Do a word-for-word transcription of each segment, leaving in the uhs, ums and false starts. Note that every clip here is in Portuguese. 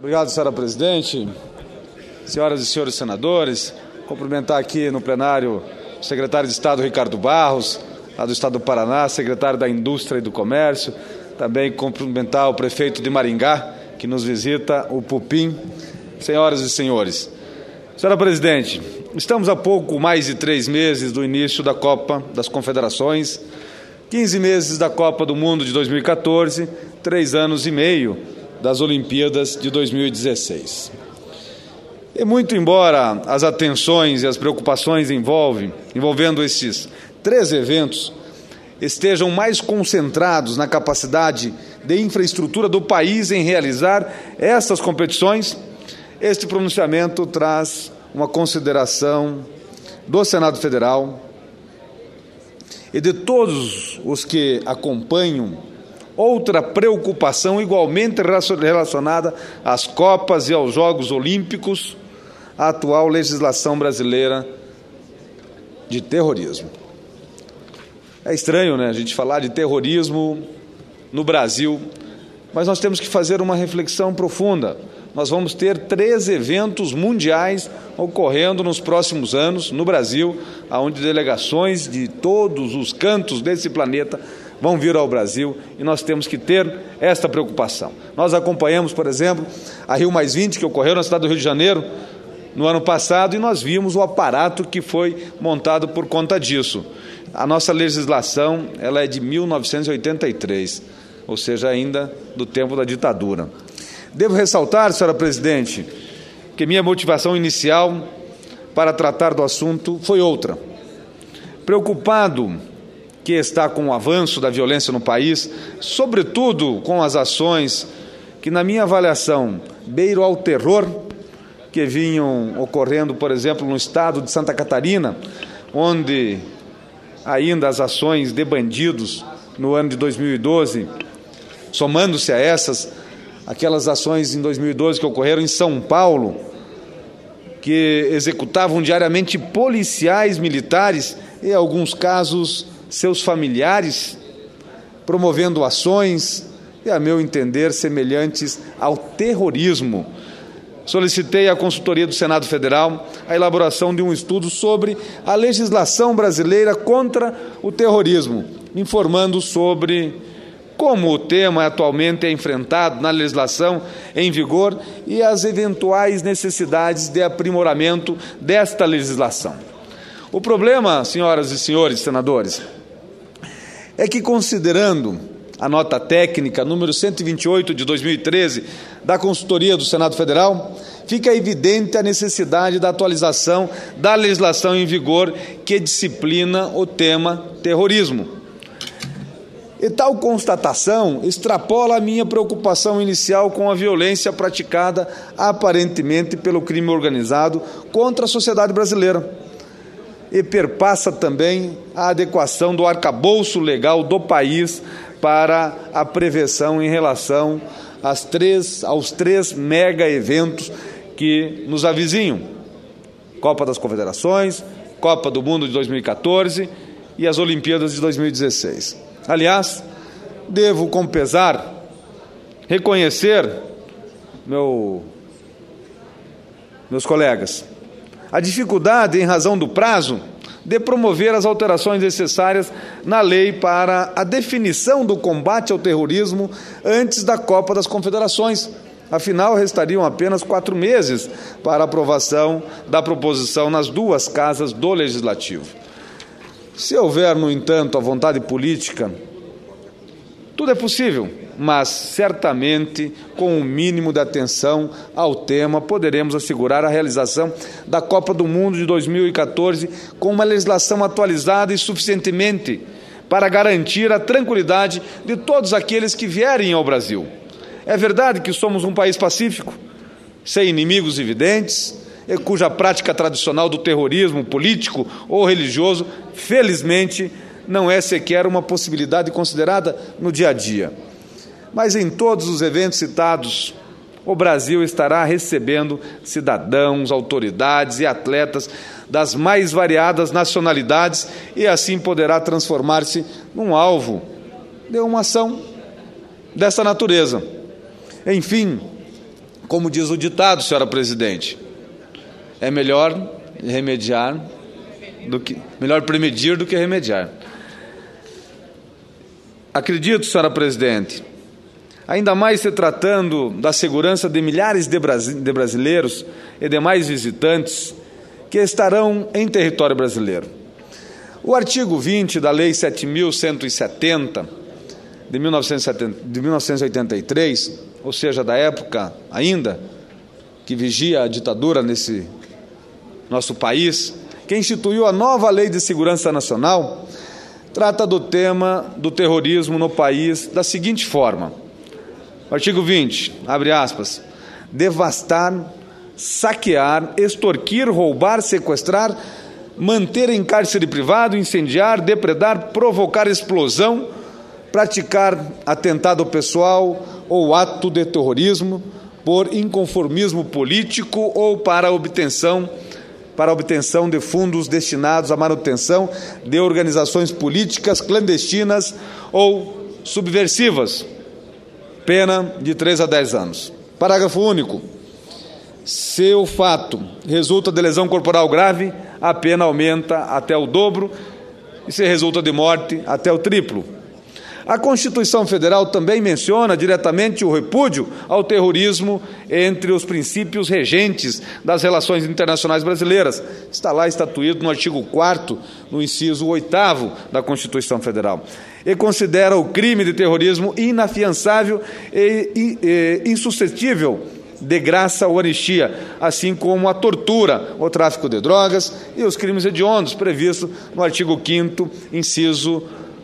Obrigado, senhora presidente. Senhoras e senhores senadores, cumprimentar aqui no plenário o secretário de Estado, Ricardo Barros, lá do Estado do Paraná, secretário da Indústria e do Comércio, também cumprimentar o prefeito de Maringá, que nos visita, o Pupim. Senhoras e senhores, senhora presidente, estamos há pouco mais de três meses do início da Copa das Confederações, quinze meses da Copa do Mundo de dois mil e quatorze, três anos e meio das Olimpíadas de dois mil e dezesseis. E muito embora as atenções e as preocupações envolvem, envolvendo esses três eventos estejam mais concentrados na capacidade de infraestrutura do país em realizar essas competições, este pronunciamento traz uma consideração do Senado Federal e de todos os que acompanham outra preocupação igualmente relacionada às Copas e aos Jogos Olímpicos, a atual legislação brasileira de terrorismo. É estranho, né, a gente falar de terrorismo no Brasil, mas nós temos que fazer uma reflexão profunda. Nós vamos ter três eventos mundiais ocorrendo nos próximos anos no Brasil, onde delegações de todos os cantos desse planeta vão vir ao Brasil e nós temos que ter esta preocupação. Nós acompanhamos, por exemplo, a Rio mais vinte, que ocorreu na cidade do Rio de Janeiro no ano passado, e nós vimos o aparato que foi montado por conta disso. A nossa legislação ela é de mil novecentos e oitenta e três, ou seja, ainda do tempo da ditadura. Devo ressaltar, senhora presidente, que minha motivação inicial para tratar do assunto foi outra. Preocupado que está com o avanço da violência no país, sobretudo com as ações que, na minha avaliação, beiram ao terror, que vinham ocorrendo, por exemplo, no estado de Santa Catarina, onde ainda as ações de bandidos no ano de dois mil e doze, somando-se a essas, aquelas ações em dois mil e doze que ocorreram em São Paulo, que executavam diariamente policiais militares e, em alguns casos, seus familiares, promovendo ações, e, a meu entender, semelhantes ao terrorismo. Solicitei à consultoria do Senado Federal a elaboração de um estudo sobre a legislação brasileira contra o terrorismo, informando sobre como o tema atualmente é enfrentado na legislação em vigor e as eventuais necessidades de aprimoramento desta legislação. O problema, senhoras e senhores senadores, é que, considerando a nota técnica número cento e vinte e oito de dois mil e treze da consultoria do Senado Federal, fica evidente a necessidade da atualização da legislação em vigor que disciplina o tema terrorismo. E tal constatação extrapola a minha preocupação inicial com a violência praticada aparentemente pelo crime organizado contra a sociedade brasileira e perpassa também a adequação do arcabouço legal do país para a prevenção em relação às três, aos três mega eventos que nos avizinham: Copa das Confederações, Copa do Mundo de dois mil e quatorze e as Olimpíadas de dois mil e dezesseis. Aliás, devo com pesar reconhecer, meu, meus colegas, a dificuldade, em razão do prazo, de promover as alterações necessárias na lei para a definição do combate ao terrorismo antes da Copa das Confederações. Afinal, restariam apenas quatro meses para a aprovação da proposição nas duas casas do Legislativo. Se houver, no entanto, a vontade política, tudo é possível, mas certamente com o mínimo de atenção ao tema poderemos assegurar a realização da Copa do Mundo de dois mil e quatorze com uma legislação atualizada e suficientemente para garantir a tranquilidade de todos aqueles que vierem ao Brasil. É verdade que somos um país pacífico, sem inimigos evidentes, e cuja prática tradicional do terrorismo político ou religioso, felizmente, não é sequer uma possibilidade considerada no dia a dia. Mas em todos os eventos citados, o Brasil estará recebendo cidadãos, autoridades e atletas das mais variadas nacionalidades e assim poderá transformar-se num alvo de uma ação dessa natureza. Enfim, Como diz o ditado, senhora presidente, é melhor remediar do que melhor prevenir do que remediar. Acredito, senhora presidente, ainda mais se tratando da segurança de milhares de, brasi- de brasileiros e demais visitantes que estarão em território brasileiro. O artigo vinte da Lei sete mil cento e setenta, de mil novecentos e oitenta e três, ou seja, da época ainda que vigia a ditadura nesse nosso país, que instituiu a nova Lei de Segurança Nacional, trata do tema do terrorismo no país da seguinte forma. Artigo vinte, abre aspas, devastar, saquear, extorquir, roubar, sequestrar, manter em cárcere privado, incendiar, depredar, provocar explosão, praticar atentado pessoal ou ato de terrorismo por inconformismo político ou para obtenção para obtenção de fundos destinados à manutenção de organizações políticas clandestinas ou subversivas. Pena de três a dez anos. Parágrafo único. Se o fato resulta de lesão corporal grave, a pena aumenta até o dobro e se resulta de morte, até o triplo. A Constituição Federal também menciona diretamente o repúdio ao terrorismo entre os princípios regentes das relações internacionais brasileiras. Está lá estatuído no artigo quarto, no inciso oitavo da Constituição Federal. E considera o crime de terrorismo inafiançável e, e, e insuscetível de graça ou anistia, assim como a tortura, o tráfico de drogas e os crimes hediondos previstos no artigo quinto, inciso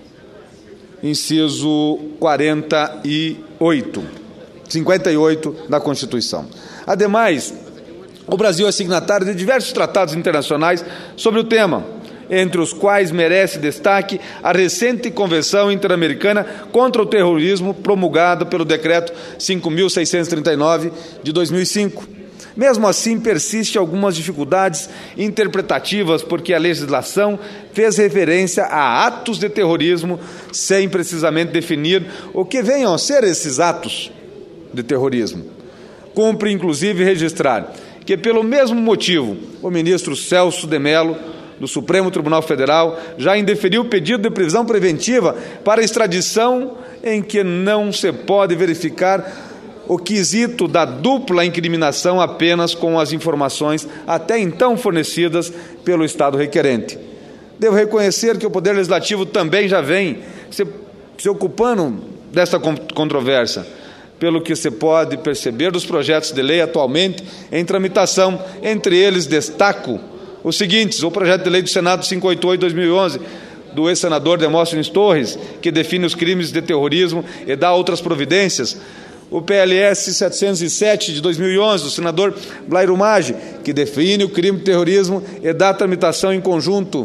inciso quarenta e oito, cinquenta e oito da Constituição. Ademais, o Brasil é signatário de diversos tratados internacionais sobre o tema, entre os quais merece destaque a recente Convenção Interamericana contra o Terrorismo, promulgada pelo Decreto cinco mil seiscentos e trinta e nove de dois mil e cinco. Mesmo assim, persiste algumas dificuldades interpretativas, porque a legislação fez referência a atos de terrorismo sem precisamente definir o que venham a ser esses atos de terrorismo. Cumpre, inclusive, registrar que, pelo mesmo motivo, o ministro Celso de Mello, do Supremo Tribunal Federal, já indeferiu o pedido de prisão preventiva para extradição em que não se pode verificar o quesito da dupla incriminação apenas com as informações até então fornecidas pelo Estado requerente. Devo reconhecer que o Poder Legislativo também já vem se, se ocupando desta controvérsia, pelo que se pode perceber dos projetos de lei atualmente em tramitação. Entre eles destaco os seguintes: o projeto de lei do Senado quinhentos e oitenta e oito de dois mil e onze, do ex-senador Demóstenes Torres, que define os crimes de terrorismo e dá outras providências; o P L S setecentos e sete de dois mil e onze, do senador Blairo Maggi, que define o crime de terrorismo e dá tramitação em conjunto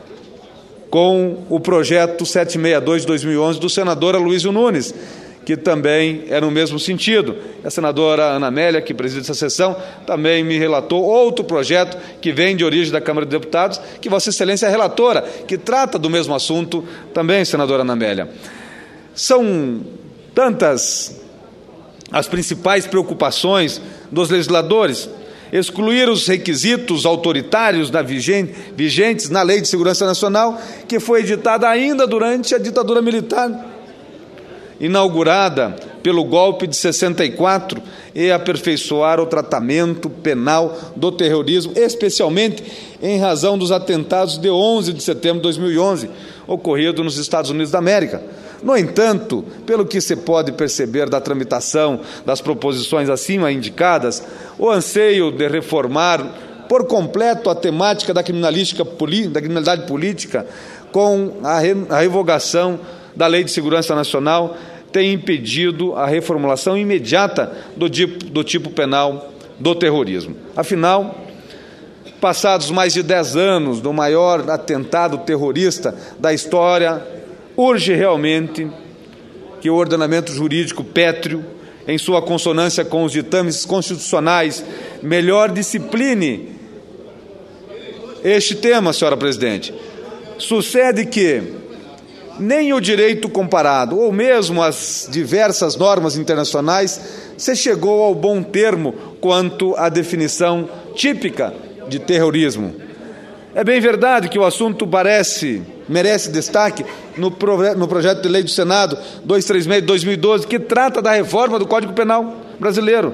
com o projeto setecentos e sessenta e dois de dois mil e onze, do senador Aloysio Nunes, que também é no mesmo sentido. A senadora Ana Amélia, que preside essa sessão, também me relatou outro projeto que vem de origem da Câmara de Deputados, que Vossa Excelência é relatora, que trata do mesmo assunto também, senadora Ana Amélia. São tantas as principais preocupações dos legisladores: excluir os requisitos autoritários da vigente, vigentes na Lei de Segurança Nacional, que foi editada ainda durante a ditadura militar, inaugurada pelo golpe de sessenta e quatro, e aperfeiçoar o tratamento penal do terrorismo, especialmente em razão dos atentados de onze de setembro de dois mil e onze, ocorrido nos Estados Unidos da América. No entanto, pelo que se pode perceber da tramitação das proposições acima indicadas, o anseio de reformar por completo a temática da criminalística, da criminalidade política, com a, re, a revogação da Lei de Segurança Nacional, tem impedido a reformulação imediata do tipo, do tipo penal do terrorismo. Afinal, passados mais de dez anos do maior atentado terrorista da história, urge realmente que o ordenamento jurídico pétreo, em sua consonância com os ditames constitucionais, melhor discipline este tema, senhora presidente. Sucede que nem o direito comparado, ou mesmo as diversas normas internacionais, se chegou ao bom termo quanto à definição típica de terrorismo. É bem verdade que o assunto parece, merece destaque no, pro, no projeto de lei do Senado duzentos e trinta e seis de dois mil e doze, que trata da reforma do Código Penal brasileiro,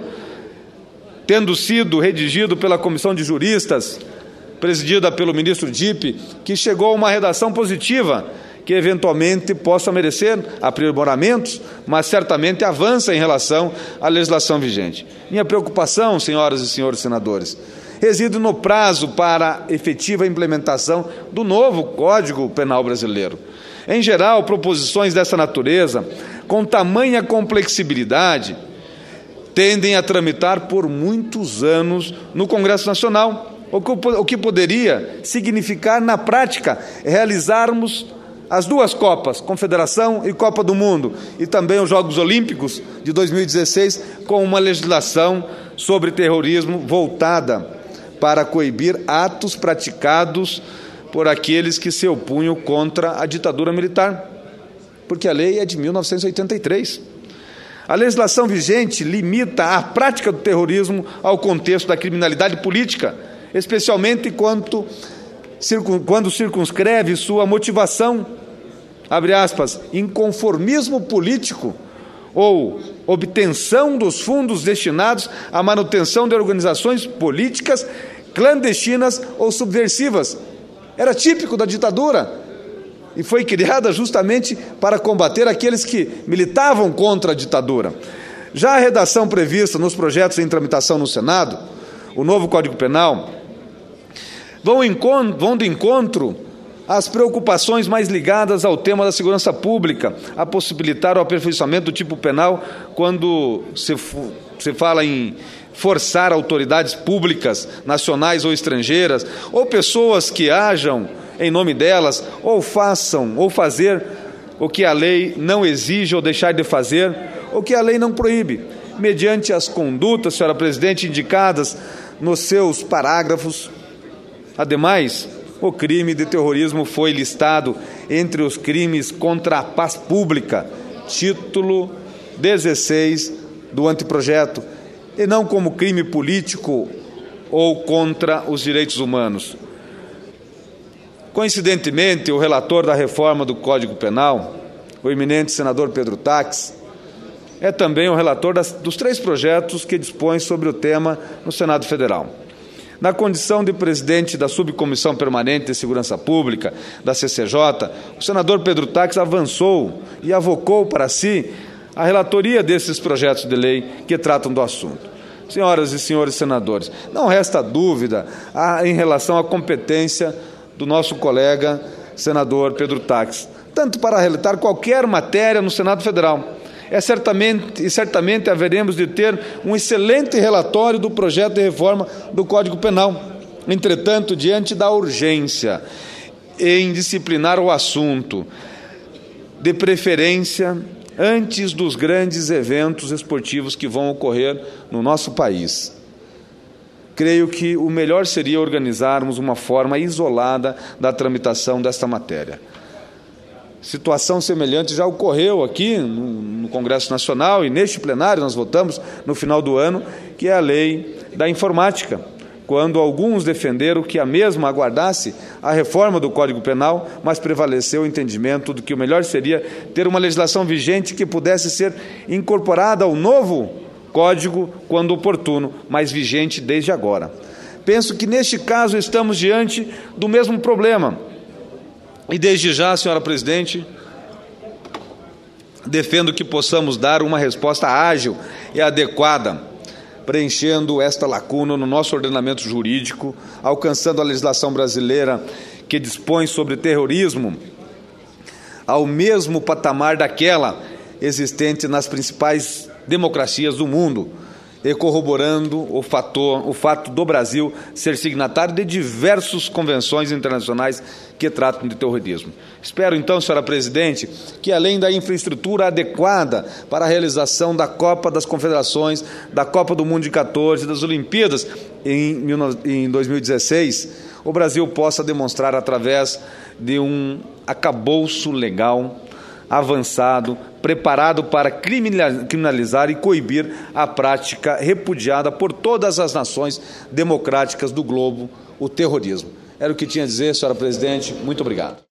tendo sido redigido pela Comissão de Juristas, presidida pelo ministro Dipp, que chegou a uma redação positiva, que eventualmente possa merecer aprimoramentos, mas certamente avança em relação à legislação vigente. Minha preocupação, senhoras e senhores senadores, reside no prazo para efetiva implementação do novo Código Penal brasileiro. Em geral, proposições dessa natureza, com tamanha complexibilidade, tendem a tramitar por muitos anos no Congresso Nacional, o que poderia significar, na prática, realizarmos as duas Copas, Confederação e Copa do Mundo, e também os Jogos Olímpicos de dois mil e dezesseis, com uma legislação sobre terrorismo voltada para coibir atos praticados por aqueles que se opunham contra a ditadura militar, porque a lei é de mil novecentos e oitenta e três. A legislação vigente limita a prática do terrorismo ao contexto da criminalidade política, especialmente quando, quando circunscreve sua motivação, abre aspas, inconformismo político ou obtenção dos fundos destinados à manutenção de organizações políticas clandestinas ou subversivas. Era típico da ditadura e foi criada justamente para combater aqueles que militavam contra a ditadura. Já a redação prevista nos projetos em tramitação no Senado, o novo Código Penal, vão, encontro, vão de encontro às preocupações mais ligadas ao tema da segurança pública, a possibilitar o aperfeiçoamento do tipo penal quando se, se fala em forçar autoridades públicas, nacionais ou estrangeiras, ou pessoas que hajam em nome delas, ou façam, ou fazer o que a lei não exige ou deixar de fazer, o que a lei não proíbe, mediante as condutas, senhora presidente, indicadas nos seus parágrafos. Ademais, o crime de terrorismo foi listado entre os crimes contra a paz pública, título dezesseis do anteprojeto, e não como crime político ou contra os direitos humanos. Coincidentemente, o relator da reforma do Código Penal, o eminente senador Pedro Taques, é também o relator das, dos três projetos que dispõem sobre o tema no Senado Federal. Na condição de presidente da Subcomissão Permanente de Segurança Pública, da C C J, o senador Pedro Taques avançou e avocou para si a relatoria desses projetos de lei que tratam do assunto. Senhoras e senhores senadores, não resta dúvida a, em relação à competência do nosso colega senador Pedro Taques, tanto para relatar qualquer matéria no Senado Federal. É certamente, e certamente haveremos de ter um excelente relatório do projeto de reforma do Código Penal. Entretanto, diante da urgência em disciplinar o assunto, de preferência antes dos grandes eventos esportivos que vão ocorrer no nosso país, creio que o melhor seria organizarmos uma forma isolada da tramitação desta matéria. Situação semelhante já ocorreu aqui no, no Congresso Nacional, e neste plenário nós votamos no final do ano, que é a lei da informática, quando alguns defenderam que a mesma aguardasse a reforma do Código Penal, mas prevaleceu o entendimento de que o melhor seria ter uma legislação vigente que pudesse ser incorporada ao novo Código quando oportuno, mas vigente desde agora. Penso que neste caso estamos diante do mesmo problema. E desde já, senhora presidente, defendo que possamos dar uma resposta ágil e adequada, preenchendo esta lacuna no nosso ordenamento jurídico, alcançando a legislação brasileira que dispõe sobre terrorismo ao mesmo patamar daquela existente nas principais democracias do mundo, e corroborando o, fator, o fato do Brasil ser signatário de diversas convenções internacionais que tratam de terrorismo. Espero, então, senhora presidente, que além da infraestrutura adequada para a realização da Copa das Confederações, da Copa do Mundo de catorze, das Olimpíadas em dois mil e dezesseis, o Brasil possa demonstrar através de um acabouço legal avançado, preparado para criminalizar e coibir a prática repudiada por todas as nações democráticas do globo, o terrorismo. Era o que tinha a dizer, senhora presidente. Muito obrigado.